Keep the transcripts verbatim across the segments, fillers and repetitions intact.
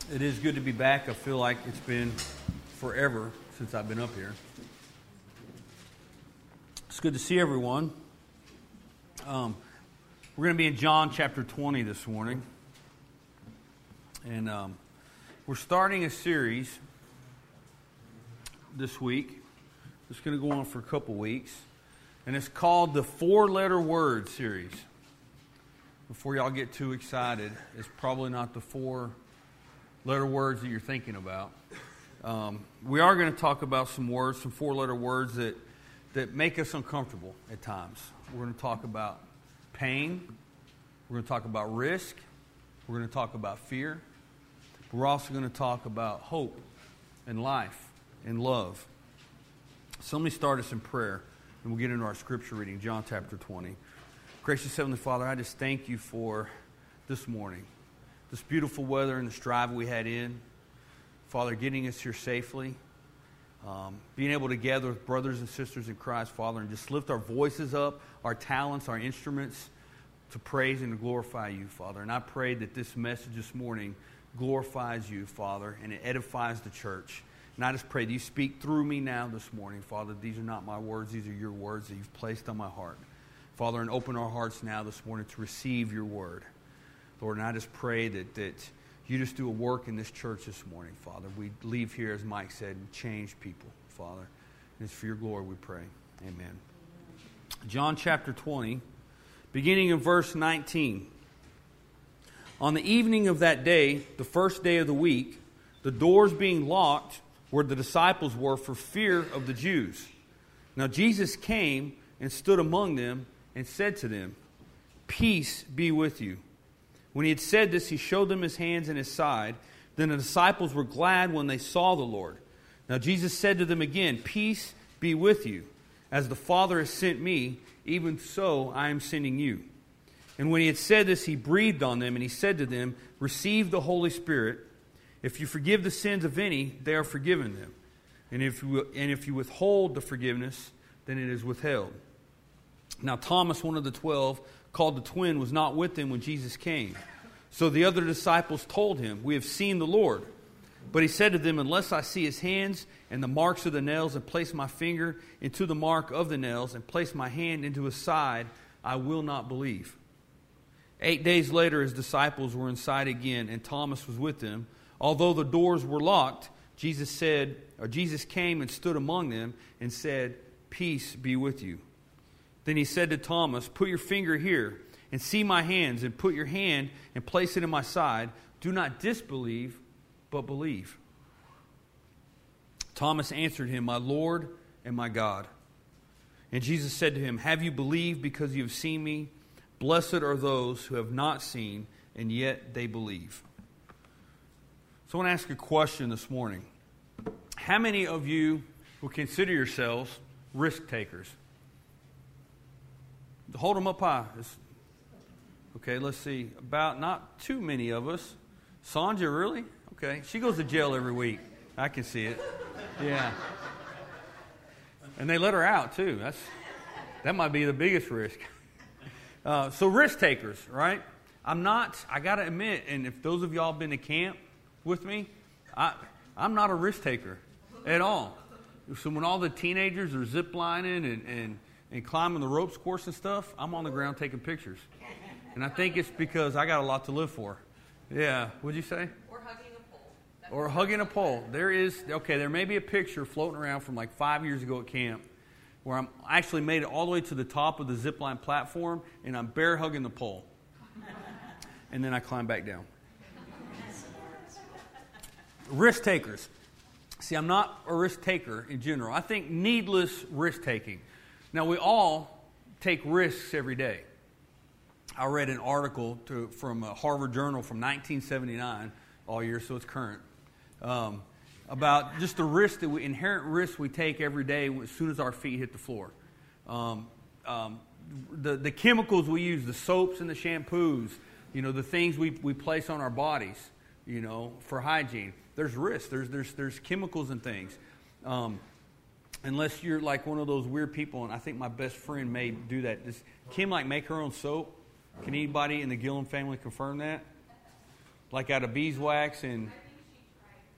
It is good to be back. I feel like it's been forever since I've been up here. It's good to see everyone. Um, we're going to be in John chapter twenty this morning. And um, we're starting a series this week. It's going to go on for a couple weeks. And it's called the Four-Letter Word series. Before y'all get too excited, it's probably not the four letter words that you're thinking about. Um, we are going to talk about some words, some four-letter words that, that make us uncomfortable at times. We're going to talk about pain. We're going to talk about risk. We're going to talk about fear. We're also going to talk about hope and life and love. So let me start us in prayer, and we'll get into our scripture reading, John chapter twenty. Gracious Heavenly Father, I just thank you for this morning. This beautiful weather and this drive we had in. Father, getting us here safely. Um, being able to gather with brothers and sisters in Christ, Father, and just lift our voices up, our talents, our instruments to praise and to glorify you, Father. And I pray that this message this morning glorifies you, Father, and it edifies the church. And I just pray that you speak through me now this morning, Father. These are not my words. These are your words that you've placed on my heart. Father, and open our hearts now this morning to receive your word. Lord, and I just pray that, that you just do a work in this church this morning, Father. We leave here, as Mike said, and change people, Father. And it's for your glory we pray. Amen. John chapter twenty, beginning in verse nineteen. On the evening of that day, the first day of the week, the doors being locked where the disciples were for fear of the Jews. Now Jesus came and stood among them and said to them, "Peace be with you." When he had said this, he showed them his hands and his side. Then the disciples were glad when they saw the Lord. Now Jesus said to them again, "Peace be with you. As the Father has sent me, even so I am sending you." And when he had said this, he breathed on them, and he said to them, "Receive the Holy Spirit. If you forgive the sins of any, they are forgiven them. And if you, and if you withhold the forgiveness, then it is withheld." Now Thomas, one of the twelve, called the twin, was not with them when Jesus came. So the other disciples told him, "We have seen the Lord." But he said to them, "Unless I see his hands and the marks of the nails, and place my finger into the mark of the nails, and place my hand into his side, I will not believe." Eight days later, his disciples were inside again, and Thomas was with them. Although the doors were locked, Jesus said, or Jesus came and stood among them and said, "Peace be with you." Then he said to Thomas, "Put your finger here and see my hands, and put your hand and place it in my side. Do not disbelieve, but believe." Thomas answered him, "My Lord and my God." And Jesus said to him, "Have you believed because you have seen me? Blessed are those who have not seen, and yet they believe." So I want to ask a question this morning. How many of you will consider yourselves risk takers? Hold them up high. It's, okay, let's see. About not too many of us. Sandra, really? Okay. She goes to jail every week. I can see it. Yeah. And they let her out, too. That's That might be the biggest risk. Uh, so risk takers, right? I'm not, I got to admit, and if those of y'all been to camp with me, I, I'm not a risk taker at all. So when all the teenagers are zip lining and, and and climbing the ropes course and stuff, I'm on the ground taking pictures. And I think it's because I got a lot to live for. Yeah, what'd you say? Or hugging a pole. That's or hugging a pole. There is, okay, there may be a picture floating around from like five years ago at camp where I'm I actually made it all the way to the top of the zip line platform, and I'm bear hugging the pole. And then I climb back down. Risk takers. See, I'm not a risk taker in general. I think needless risk taking. Now, we all take risks every day. I read an article to, from a Harvard Journal from nineteen seventy-nine, all year, so it's current, um, about just the risk that we, inherent risks we take every day as soon as our feet hit the floor. Um, um, the, the chemicals we use, the soaps and the shampoos, you know, the things we, we place on our bodies, you know, for hygiene. There's risks. There's, there's, there's chemicals and things. Um, Unless you're like one of those weird people, and I think my best friend may do that. Does Kim like make her own soap? Can anybody in the Gillen family confirm that? Like out of beeswax and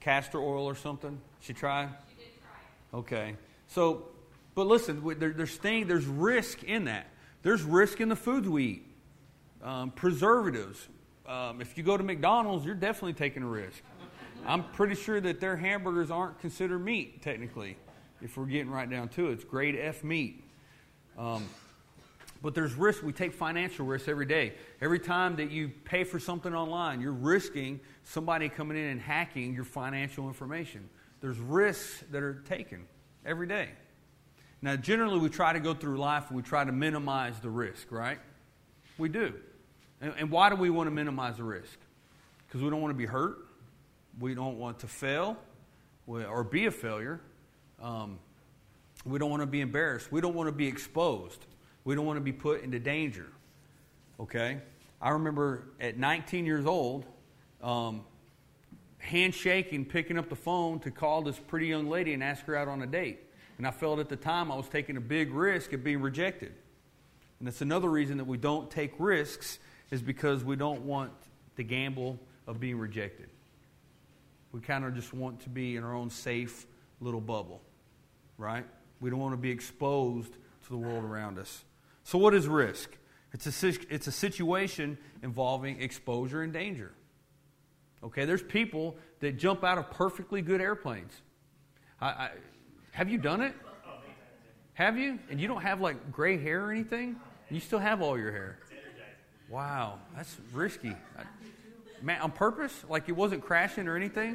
castor oil or something? She tried? She did try. Okay. So, but listen, there, there's thing, there's risk in that. There's risk in the foods we eat. Um, preservatives. Um, if you go to McDonald's, you're definitely taking a risk. I'm pretty sure that their hamburgers aren't considered meat, technically, if we're getting right down to it. It's grade F meat. Um, but there's risk. We take financial risks every day. Every time that you pay for something online, you're risking somebody coming in and hacking your financial information. There's risks that are taken every day. Now, generally, we try to go through life and we try to minimize the risk, right? We do. And, and why do we want to minimize the risk? Because we don't want to be hurt. We don't want to fail or be a failure. Um, we don't want to be embarrassed. We don't want to be exposed. We don't want to be put into danger. Okay? I remember at nineteen years old, um, handshaking, picking up the phone to call this pretty young lady and ask her out on a date. And I felt at the time I was taking a big risk of being rejected. And that's another reason that we don't take risks, is because we don't want the gamble of being rejected. We kind of just want to be in our own safe little bubble, right? We don't want to be exposed to the world around us. So what is risk? It's a, it's a situation involving exposure and danger. Okay, there's people that jump out of perfectly good airplanes. I, I, have you done it? Have you? And you don't have like gray hair or anything? You still have all your hair. Wow, that's risky. I, man, on purpose? Like it wasn't crashing or anything?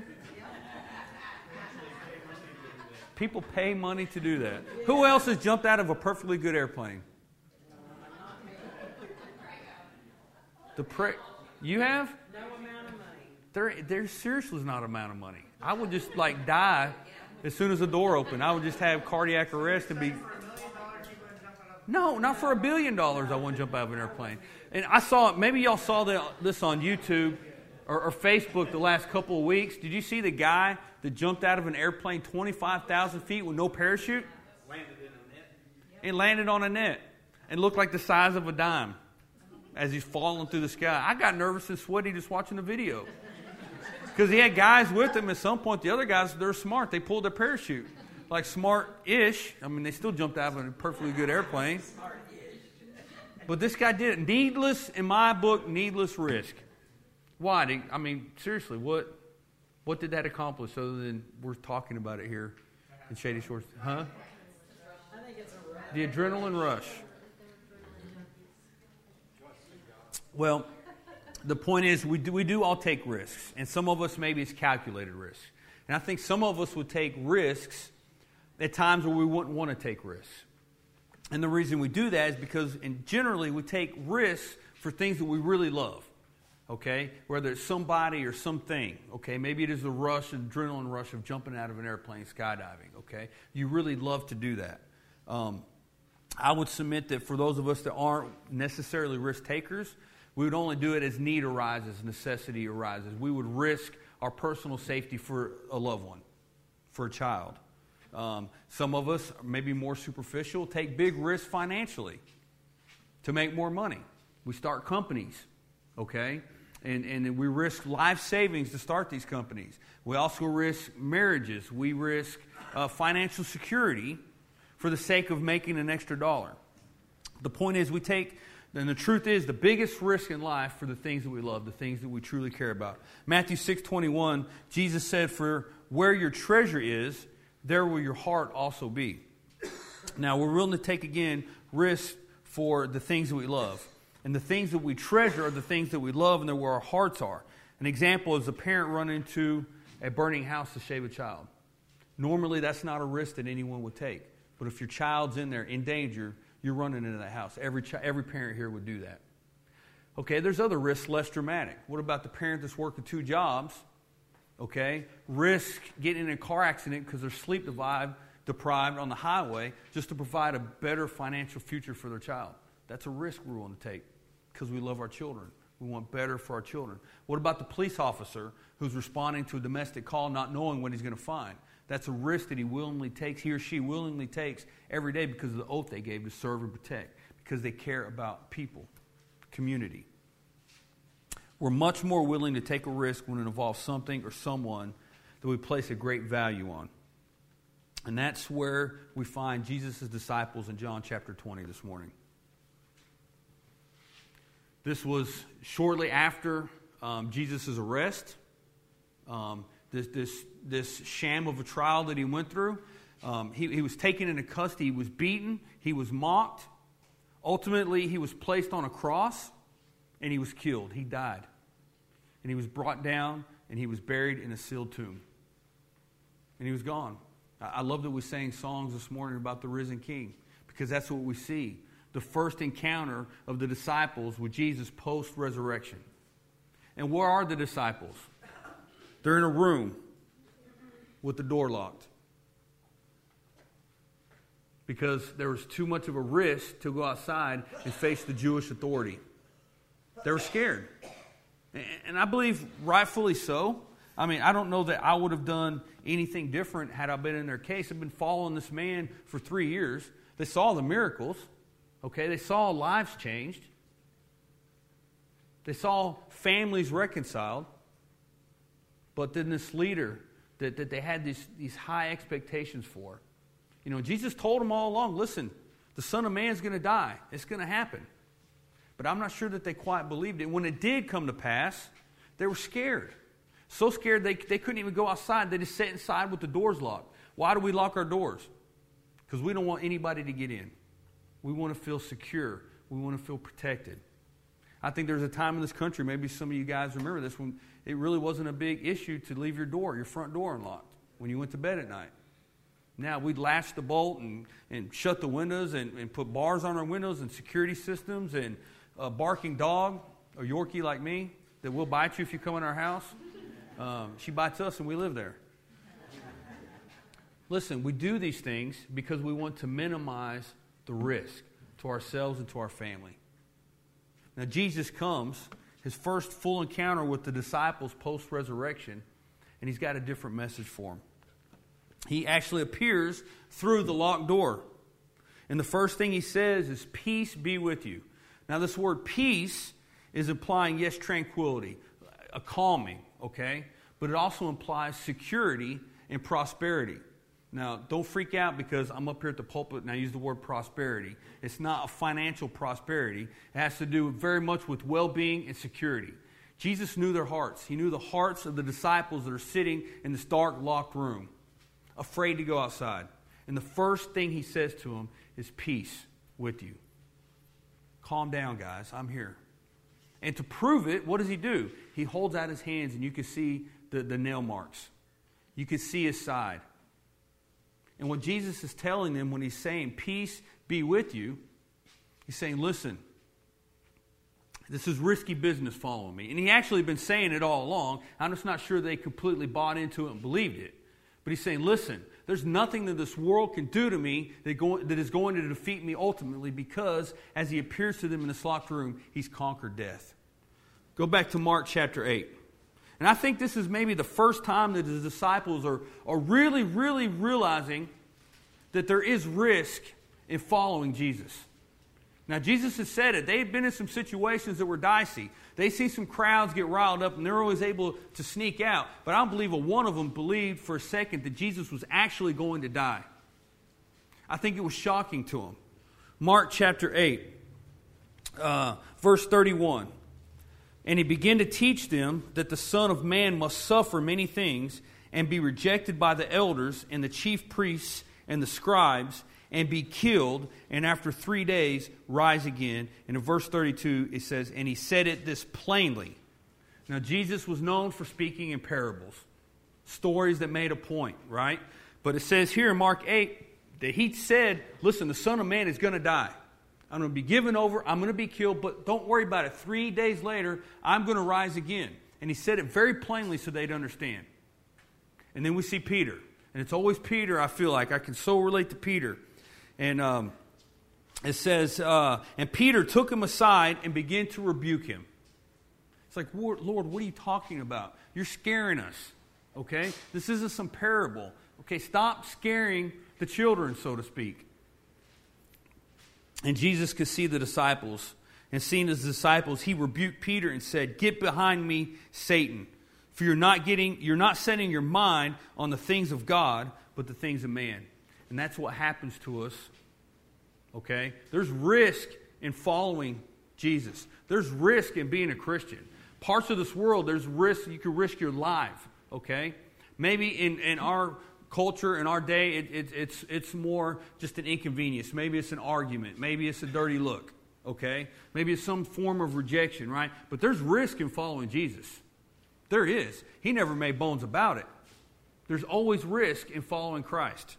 People pay money to do that. Who else has jumped out of a perfectly good airplane? The pre- you have? No amount of money. There, there seriously is not an amount of money. I would just like die as soon as the door opened. I would just have cardiac arrest and be... No, not for a billion dollars I wouldn't jump out of an airplane. And I saw, maybe y'all saw the, this on YouTube or, or Facebook the last couple of weeks. Did you see the guy that jumped out of an airplane twenty-five thousand feet with no parachute? Landed in a net. And landed on a net and looked like the size of a dime as he's falling through the sky. I got nervous and sweaty just watching the video. Because he had guys with him. At some point, the other guys, they're smart. They pulled their parachute. Like smart-ish. I mean, they still jumped out of a perfectly good airplane. But this guy did it. Needless, in my book, needless risk. Why? I mean, seriously, what what did that accomplish other than we're talking about it here in Shady Shores? Huh? I think it's a rush. The adrenaline rush. Well, the point is we do, we do all take risks. And some of us, maybe it's calculated risks. And I think some of us would take risks at times where we wouldn't want to take risks. And the reason we do that is because in generally we take risks for things that we really love. Okay? Whether it's somebody or something. Okay? Maybe it is the rush, an adrenaline rush of jumping out of an airplane, skydiving. Okay? You really love to do that. Um, I would submit that for those of us that aren't necessarily risk takers, we would only do it as need arises, necessity arises. We would risk our personal safety for a loved one, for a child. Um, some of us, maybe more superficial, take big risks financially to make more money. We start companies, okay? And, and we risk life savings to start these companies. We also risk marriages. We risk uh, financial security for the sake of making an extra dollar. The point is we take, and the truth is the biggest risk in life for the things that we love, the things that we truly care about. Matthew six twenty-one, Jesus said, "For where your treasure is, there will your heart also be." Now, we're willing to take, again, risks for the things that we love. And the things that we treasure are the things that we love, and they're where our hearts are. An example is a parent running into a burning house to save a child. Normally, that's not a risk that anyone would take. But if your child's in there in danger, you're running into that house. Every chi- every parent here would do that. Okay, there's other risks less dramatic. What about the parent that's working two jobs? Okay, risk getting in a car accident because they're sleep deprived, deprived on the highway just to provide a better financial future for their child. That's a risk we're willing to take because we love our children. We want better for our children. What about the police officer who's responding to a domestic call not knowing what he's going to find? That's a risk that he willingly takes, he or she willingly takes every day because of the oath they gave to serve and protect, because they care about people, community. We're much more willing to take a risk when it involves something or someone that that we place a great value on. And that's where we find Jesus' disciples in John chapter twenty this morning. This was shortly after um, Jesus' arrest. Um, this, this, this sham of a trial that he went through. Um, he, he was taken into custody. He was beaten. He was mocked. Ultimately, he was placed on a cross, and he was killed. He died. And he was brought down, and he was buried in a sealed tomb. And he was gone. I love that we sang songs this morning about the risen King, because that's what we see. The first encounter of the disciples with Jesus post-resurrection. And where are the disciples? They're in a room with the door locked. Because there was too much of a risk to go outside and face the Jewish authority. They were scared. And I believe rightfully so. I mean, I don't know that I would have done anything different had I been in their case. I've been following this man for three years. They saw the miracles. Okay, they saw lives changed. They saw families reconciled. But then this leader that, that they had these, these high expectations for. You know, Jesus told them all along, listen, the Son of Man is going to die. It's going to happen. But I'm not sure that they quite believed it. When it did come to pass, they were scared. So scared they, they couldn't even go outside. They just sat inside with the doors locked. Why do we lock our doors? Because we don't want anybody to get in. We want to feel secure. We want to feel protected. I think there's a time in this country, maybe some of you guys remember this, when it really wasn't a big issue to leave your door, your front door unlocked when you went to bed at night. Now, we'd latch the bolt and, and shut the windows and, and put bars on our windows and security systems and a barking dog, a Yorkie like me, that will bite you if you come in our house. Um, she bites us and we live there. Listen, we do these things because we want to minimize the risk to ourselves and to our family. Now, Jesus comes, his first full encounter with the disciples post-resurrection, and he's got a different message for them. He actually appears through the locked door. And the first thing he says is, peace be with you. Now, this word peace is implying, yes, tranquility, a calming, okay? But it also implies security and prosperity. Now, don't freak out because I'm up here at the pulpit and I use the word prosperity. It's not a financial prosperity. It has to do very much with well-being and security. Jesus knew their hearts. He knew the hearts of the disciples that are sitting in this dark, locked room, afraid to go outside. And the first thing he says to them is, peace with you. Calm down, guys. I'm here. And to prove it, what does he do? He holds out his hands and you can see the, the nail marks. You can see his side. And what Jesus is telling them when he's saying, peace be with you, he's saying, listen, this is risky business following me. And he actually been saying it all along. I'm just not sure they completely bought into it and believed it. But he's saying, listen, there's nothing that this world can do to me that, go, that is going to defeat me ultimately, because as he appears to them in this locked room, he's conquered death. Go back to Mark chapter eight. And I think this is maybe the first time that his disciples are, are really, really realizing that there is risk in following Jesus. Now, Jesus has said it. They had been in some situations that were dicey. They see some crowds get riled up, and they're always able to sneak out. But I don't believe a one of them believed for a second that Jesus was actually going to die. I think it was shocking to them. Mark chapter eight, uh, verse thirty-one. And he began to teach them that the Son of Man must suffer many things and be rejected by the elders and the chief priests and the scribes and be killed, and after three days rise again. And in verse thirty-two it says, and he said it this plainly. Now, Jesus was known for speaking in parables, stories that made a point, right? But it says here in Mark eight that he said, listen, the Son of Man is going to die. I'm going to be given over. I'm going to be killed. But don't worry about it. Three days later, I'm going to rise again. And he said it very plainly so they'd understand. And then we see Peter. And it's always Peter, I feel like. I can so relate to Peter. And um, it says, uh, and Peter took him aside and began to rebuke him. It's like, Lord, what are you talking about? You're scaring us. Okay? This isn't some parable. Okay, stop scaring the children, so to speak. And Jesus could see the disciples. And seeing his disciples, he rebuked Peter and said, get behind me, Satan. For you're not getting, you're not setting your mind on the things of God, but the things of man. And that's what happens to us. Okay? There's risk in following Jesus. There's risk in being a Christian. Parts of this world, there's risk. You can risk your life. Okay? Maybe in, in our culture, in our day, it, it, it's, it's more just an inconvenience. Maybe it's an argument. Maybe it's a dirty look. Okay? Maybe it's some form of rejection, right? But there's risk in following Jesus. There is. He never made bones about it. There's always risk in following Christ.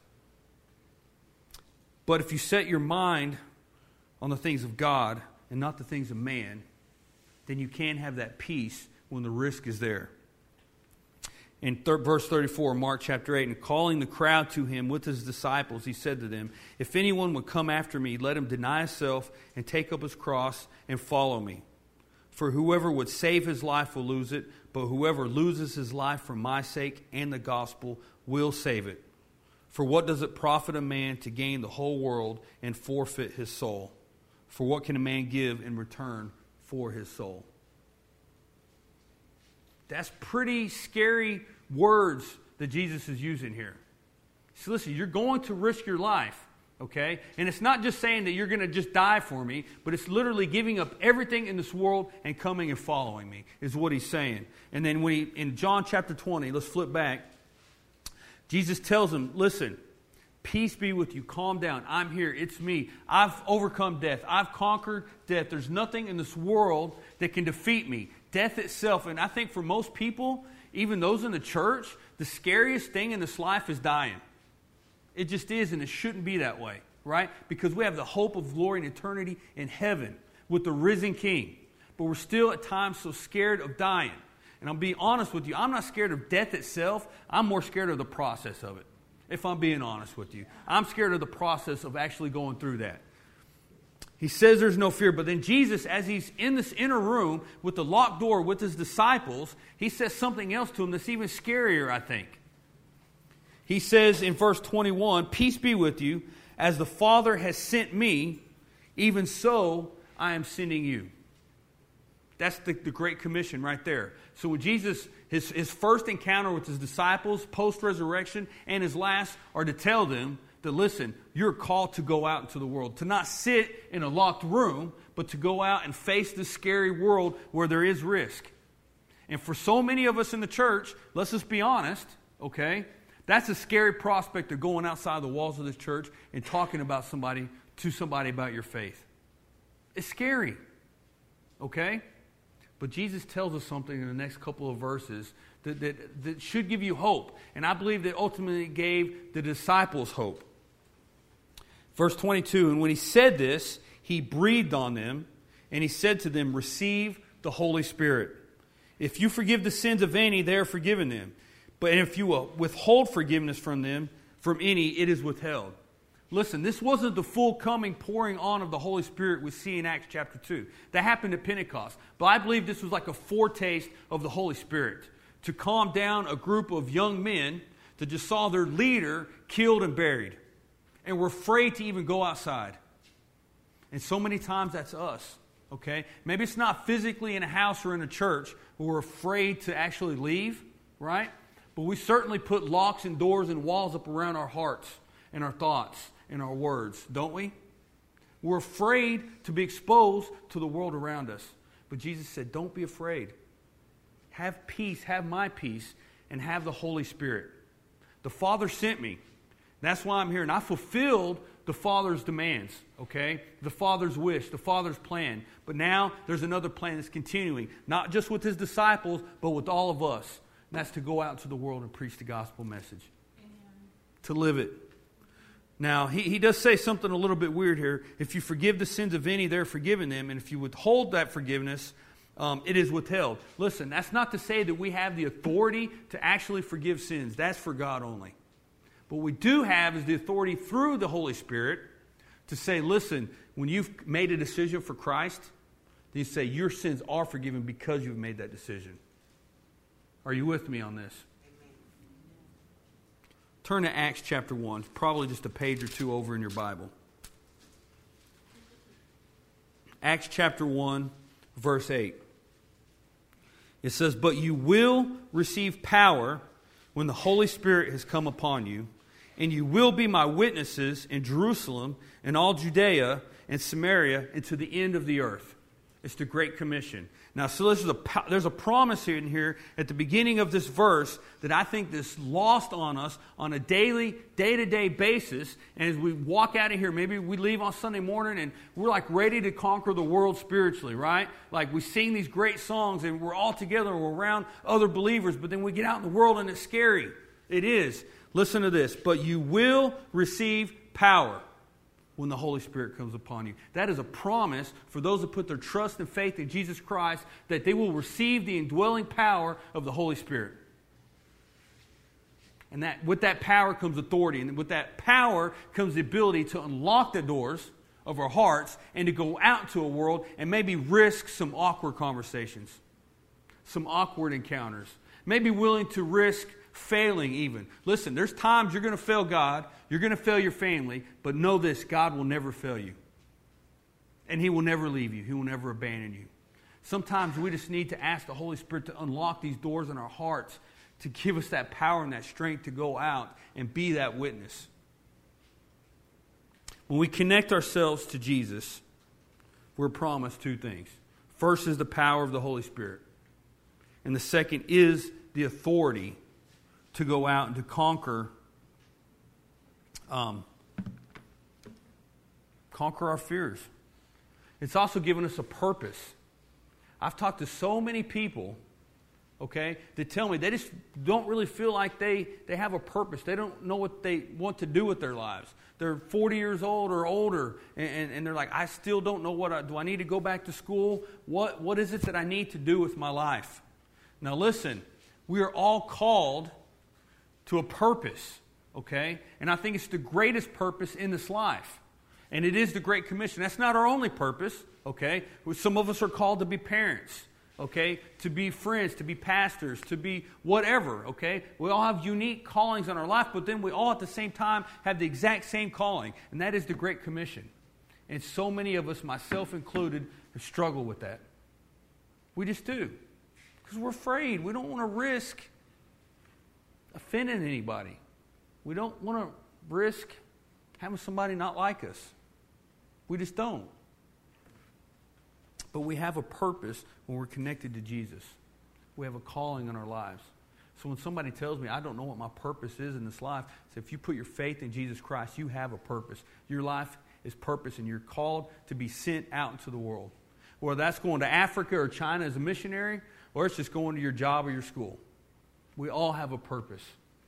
But if you set your mind on the things of God and not the things of man, then you can have that peace when the risk is there. In thir- verse thirty-four, Mark chapter eight, and calling the crowd to him with his disciples, he said to them, if anyone would come after me, let him deny himself and take up his cross and follow me. For whoever would save his life will lose it, but whoever loses his life for my sake and the gospel will save it. For what does it profit a man to gain the whole world and forfeit his soul? For what can a man give in return for his soul? That's pretty scary words that Jesus is using here. So listen, you're going to risk your life, okay? And it's not just saying that you're going to just die for me, but it's literally giving up everything in this world and coming and following me, is what he's saying. And then when he, in John chapter twenty, let's flip back, Jesus tells him, listen, peace be with you. Calm down. I'm here. It's me. I've overcome death. I've conquered death. There's nothing in this world that can defeat me. Death itself. And I think for most people, even those in the church, the scariest thing in this life is dying. It just is, and it shouldn't be that way, right? Because we have the hope of glory and eternity in heaven with the risen King. But we're still at times so scared of dying. And I'll be honest with you, I'm not scared of death itself. I'm more scared of the process of it, if I'm being honest with you. I'm scared of the process of actually going through that. He says there's no fear, but then Jesus, as he's in this inner room with the locked door with his disciples, he says something else to them that's even scarier, I think. He says in verse twenty-one, peace be with you, as the Father has sent me, even so I am sending you. That's the, the Great Commission right there. So when Jesus, his, his first encounter with his disciples, post-resurrection, and his last, are to tell them that, listen, you're called to go out into the world. To not sit in a locked room, but to go out and face this scary world where there is risk. And for so many of us in the church, let's just be honest, okay? That's a scary prospect of going outside the walls of this church and talking about somebody to somebody about your faith. It's scary, okay? But Jesus tells us something in the next couple of verses that, that, that should give you hope. And I believe that ultimately gave the disciples hope. Verse twenty-two, and when he said this, he breathed on them, and he said to them, receive the Holy Spirit. If you forgive the sins of any, they are forgiven them. But if you withhold forgiveness from them, from any, it is withheld. Listen, this wasn't the full coming, pouring on of the Holy Spirit we see in Acts chapter two. That happened at Pentecost. But I believe this was like a foretaste of the Holy Spirit to calm down a group of young men that just saw their leader killed and buried and were afraid to even go outside. And so many times that's us, okay? Maybe it's not physically in a house or in a church where we're afraid to actually leave, right? But we certainly put locks and doors and walls up around our hearts and our thoughts and our words, don't we? We're afraid to be exposed to the world around us. But Jesus said, don't be afraid. Have peace, have my peace, and have the Holy Spirit. The Father sent me. That's why I'm here. And I fulfilled the Father's demands, okay? The Father's wish, the Father's plan. But now there's another plan that's continuing, not just with his disciples, but with all of us. And that's to go out into the world and preach the gospel message. Amen. To live it. Now, he, he does say something a little bit weird here. If you forgive the sins of any, they're forgiven them. And if you withhold that forgiveness, um, it is withheld. Listen, that's not to say that we have the authority to actually forgive sins. That's for God only. What we do have is the authority through the Holy Spirit to say, listen, when you've made a decision for Christ, then you say your sins are forgiven because you've made that decision. Are you with me on this? Turn to Acts chapter one, probably just a page or two over in your Bible. Acts chapter one, verse eight. It says, "But you will receive power when the Holy Spirit has come upon you, and you will be my witnesses in Jerusalem and all Judea and Samaria and to the end of the earth." It's the Great Commission. Now, so this is a, there's a promise in here at the beginning of this verse that I think is lost on us on a daily, day-to-day basis. And as we walk out of here, maybe we leave on Sunday morning and we're like ready to conquer the world spiritually, right? Like we sing these great songs and we're all together, we're around other believers, but then we get out in the world and it's scary. It is. Listen to this. "But you will receive power when the Holy Spirit comes upon you." That is a promise for those that put their trust and faith in Jesus Christ, that they will receive the indwelling power of the Holy Spirit. And that with that power comes authority. And with that power comes the ability to unlock the doors of our hearts and to go out to a world and maybe risk some awkward conversations, some awkward encounters. Maybe willing to risk failing even. Listen, there's times you're going to fail God, you're going to fail your family, but know this, God will never fail you. And He will never leave you. He will never abandon you. Sometimes we just need to ask the Holy Spirit to unlock these doors in our hearts to give us that power and that strength to go out and be that witness. When we connect ourselves to Jesus, we're promised two things. First is the power of the Holy Spirit. And the second is the authority to go out and to conquer um, conquer our fears. It's also given us a purpose. I've talked to so many people, okay, that tell me they just don't really feel like they, they have a purpose. They don't know what they want to do with their lives. They're forty years old or older, and, and, and they're like, I still don't know what I, do I need to go back to school? What What is it that I need to do with my life? Now listen, we are all called to a purpose, okay? And I think it's the greatest purpose in this life. And it is the Great Commission. That's not our only purpose, okay? Some of us are called to be parents, okay? To be friends, to be pastors, to be whatever, okay? We all have unique callings in our life, but then we all at the same time have the exact same calling, and that is the Great Commission. And so many of us, myself included, have struggled with that. We just do. Because we're afraid. We don't want to risk offending anybody. We don't want to risk having somebody not like us. We just don't. But we have a purpose when we're connected to Jesus. We have a calling in our lives. So when somebody tells me, I don't know what my purpose is in this life, I say, if you put your faith in Jesus Christ, you have a purpose. Your life is purpose, and you're called to be sent out into the world. Whether that's going to Africa or China as a missionary, or it's just going to your job or your school. We all have a purpose.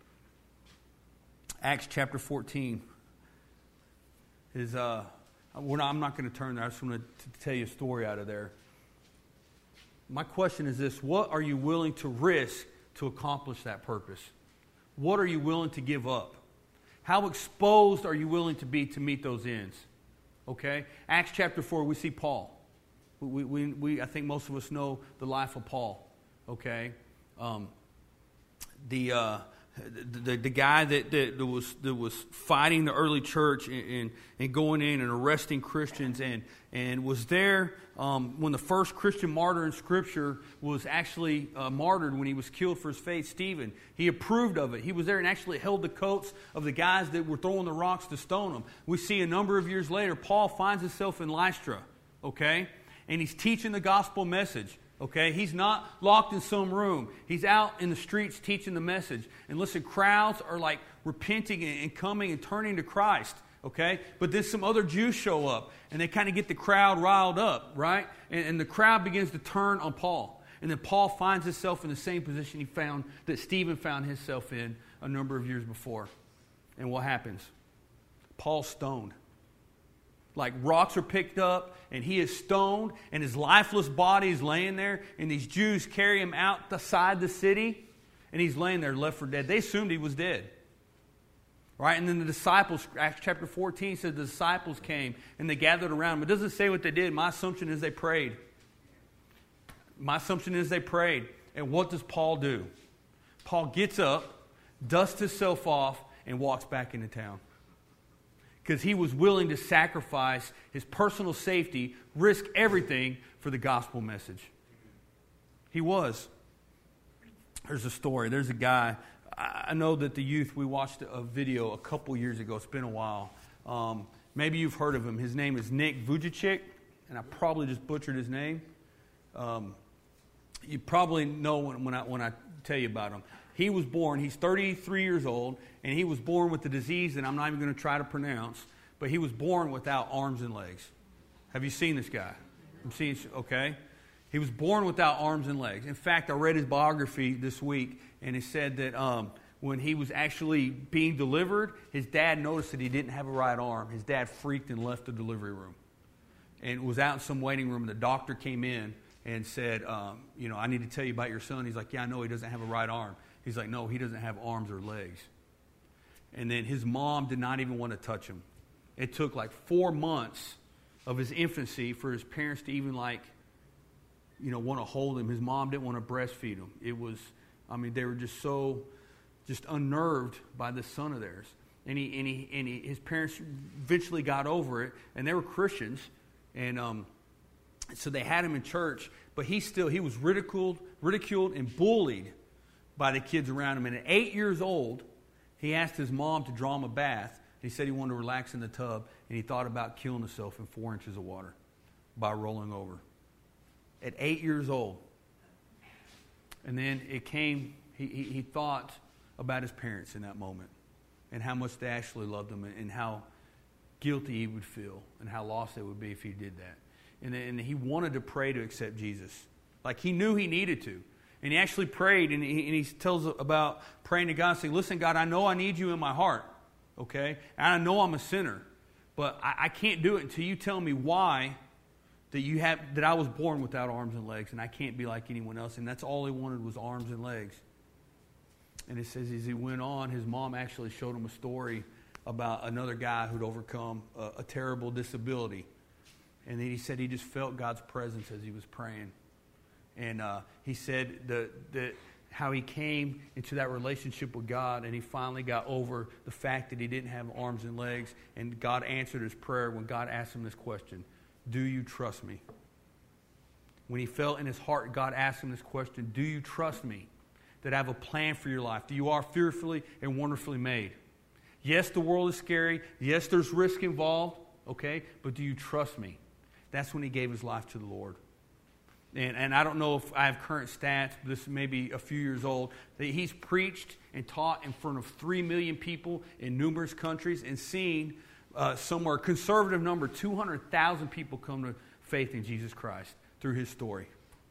Acts chapter fourteen is, uh, we're not, I'm not going to turn there. I just want to tell you a story out of there. My question is this: what are you willing to risk to accomplish that purpose? What are you willing to give up? How exposed are you willing to be to meet those ends? Okay? Acts chapter four, we see Paul. We, we, we, I think most of us know the life of Paul, okay? Um, the, uh, the the guy that, that, that was that was fighting the early church and, and, and going in and arresting Christians and and was there um, when the first Christian martyr in Scripture was actually uh, martyred when he was killed for his faith, Stephen. He approved of it. He was there and actually held the coats of the guys that were throwing the rocks to stone him. We see a number of years later, Paul finds himself in Lystra, okay? And he's teaching the gospel message, okay? He's not locked in some room. He's out in the streets teaching the message. And listen, crowds are like repenting and coming and turning to Christ, okay? But then some other Jews show up, and they kind of get the crowd riled up, right? And, and the crowd begins to turn on Paul. And then Paul finds himself in the same position he found, that Stephen found himself in a number of years before. And what happens? Paul's stoned. Like rocks are picked up, and he is stoned, and his lifeless body is laying there, and these Jews carry him outside the city, and he's laying there left for dead. They assumed he was dead. Right? And then the disciples, Acts chapter fourteen says the disciples came, and they gathered around him. It doesn't say what they did. My assumption is they prayed. My assumption is they prayed. And what does Paul do? Paul gets up, dusts himself off, and walks back into town. Because he was willing to sacrifice his personal safety, risk everything for the gospel message. He was. there's a story. There's a guy. I know that the youth, we watched a video a couple years ago. It's been a while. Um, maybe you've heard of him. His name is Nick Vujicic, and I probably just butchered his name. Um, you probably know when, when I when I tell you about him. He was born, he's thirty-three years old, and he was born with the disease that I'm not even going to try to pronounce, but he was born without arms and legs. Have you seen this guy? I'm seeing, okay. He was born without arms and legs. In fact, I read his biography this week, and it said that um, when he was actually being delivered, his dad noticed that he didn't have a right arm. His dad freaked and left the delivery room and was out in some waiting room, and the doctor came in and said, um, you know, I need to tell you about your son. He's like, yeah, I know he doesn't have a right arm. He's like, no, he doesn't have arms or legs. And then his mom did not even want to touch him. It took like four months of his infancy for his parents to even like, you know, want to hold him. His mom didn't want to breastfeed him. It was, I mean, they were just so, just unnerved by this son of theirs. And he, and he, and he, his parents eventually got over it, and they were Christians, and um, so they had him in church. But he still, he was ridiculed, ridiculed, and bullied by the kids around him. And at eight years old, he asked his mom to draw him a bath. He said he wanted to relax in the tub, and he thought about killing himself in four inches of water by rolling over. At eight years old. And then it came, he, he, he thought about his parents in that moment and how much they actually loved him and how guilty he would feel and how lost they would be if he did that. And, then, and he wanted to pray to accept Jesus. Like he knew he needed to. And he actually prayed, and he, and he tells about praying to God, saying, listen, God, I know I need you in my heart, okay? And I know I'm a sinner, but I, I can't do it until you tell me why that you have that I was born without arms and legs, and I can't be like anyone else. And that's all he wanted was arms and legs. And it says as he went on, his mom actually showed him a story about another guy who'd overcome a, a terrible disability. And then he said he just felt God's presence as he was praying. And uh, he said the, the, how he came into that relationship with God, and he finally got over the fact that he didn't have arms and legs. And God answered his prayer when God asked him this question, do you trust me? When he felt in his heart, God asked him this question, do you trust me that I have a plan for your life, that you are fearfully and wonderfully made? Yes, the world is scary. Yes, there's risk involved, okay? But do you trust me? That's when he gave his life to the Lord. And, and I don't know if I have current stats, but this may be a few years old, that he's preached and taught in front of three million people in numerous countries and seen uh, somewhere, conservative number, two hundred thousand people come to faith in Jesus Christ through his story.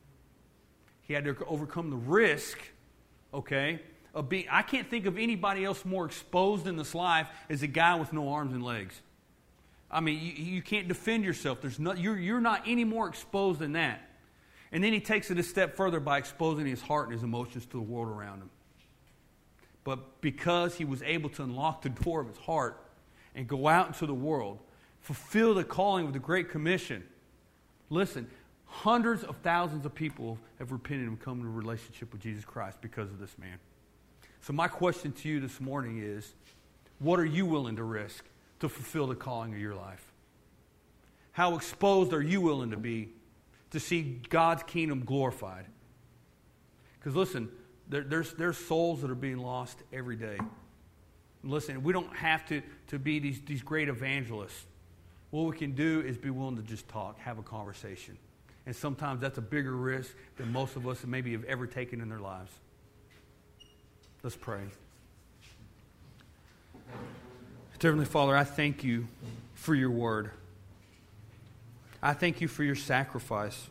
He had to overcome the risk, okay, of being, I can't think of anybody else more exposed in this life as a guy with no arms and legs. I mean, you, you can't defend yourself. There's no, you're, you're not any more exposed than that. And then he takes it a step further by exposing his heart and his emotions to the world around him. But because he was able to unlock the door of his heart and go out into the world, fulfill the calling of the Great Commission, listen, hundreds of thousands of people have repented and come into a relationship with Jesus Christ because of this man. So my question to you this morning is, what are you willing to risk to fulfill the calling of your life? How exposed are you willing to be to see God's kingdom glorified? Because listen, there, there's, there's souls that are being lost every day. Listen, we don't have to, to be these, these great evangelists. What we can do is be willing to just talk, have a conversation. And sometimes that's a bigger risk than most of us maybe have ever taken in their lives. Let's pray. Heavenly Father, I thank you for your word. I thank you for your sacrifice.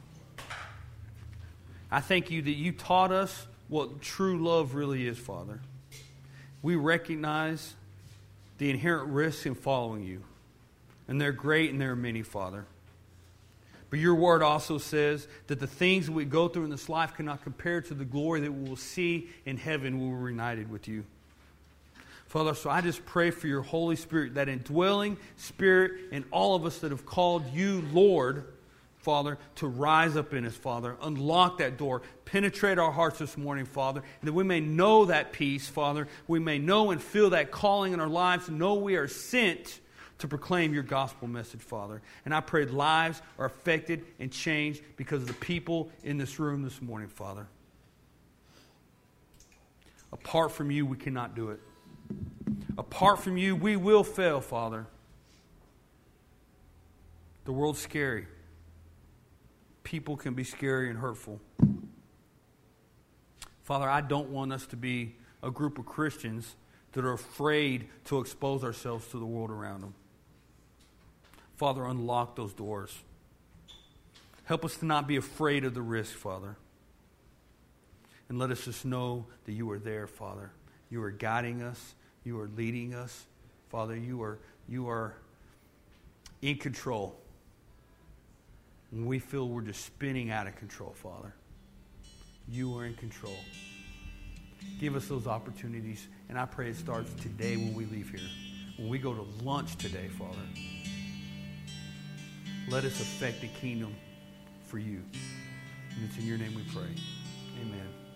I thank you that you taught us what true love really is, Father. We recognize the inherent risks in following you. And they're great and they're many, Father. But your word also says that the things that we go through in this life cannot compare to the glory that we will see in heaven when we're united with you. Father, so I just pray for your Holy Spirit, that indwelling Spirit in all of us that have called you Lord, Father, to rise up in us, Father. Unlock that door. Penetrate our hearts this morning, Father, and that we may know that peace, Father. We may know and feel that calling in our lives, and know we are sent to proclaim your gospel message, Father. And I pray lives are affected and changed because of the people in this room this morning, Father. Apart from you, we cannot do it. Apart from you, we will fail, Father. The world's scary. People can be scary and hurtful. Father, I don't want us to be a group of Christians that are afraid to expose ourselves to the world around them. Father, unlock those doors. Help us to not be afraid of the risk, Father. And let us just know that you are there, Father. You are guiding us. You are leading us. Father, you are, you are in control. When we feel we're just spinning out of control, Father, you are in control. Give us those opportunities. And I pray it starts today when we leave here. When we go to lunch today, Father. Let us affect the kingdom for you. And it's in your name we pray. Amen.